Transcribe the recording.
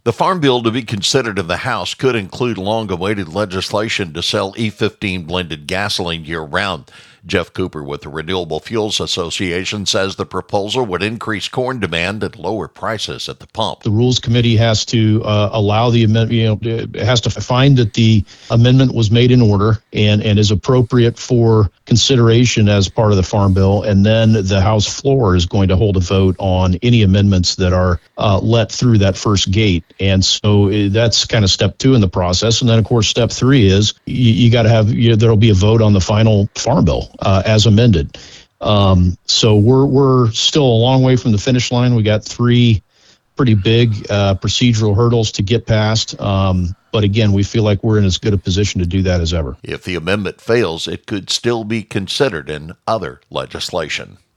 The farm bill to be considered in the House could include long-awaited legislation to sell E15 blended gasoline year-round. Jeff Cooper with the Renewable Fuels Association says the proposal would increase corn demand and lower prices at the pump. The Rules Committee has to allow the amendment, it has to find that the amendment was made in order and is appropriate for consideration as part of the Farm Bill. And then the House floor is going to hold a vote on any amendments that are let through that first gate. And so that's kind of step 2 in the process. And then, of course, step 3 is you got to have, there'll be a vote on the final Farm Bill as amended. So we're still a long way from the finish line. We got 3 pretty big procedural hurdles to get past. But again, we feel like we're in as good a position to do that as ever. If the amendment fails, it could still be considered in other legislation.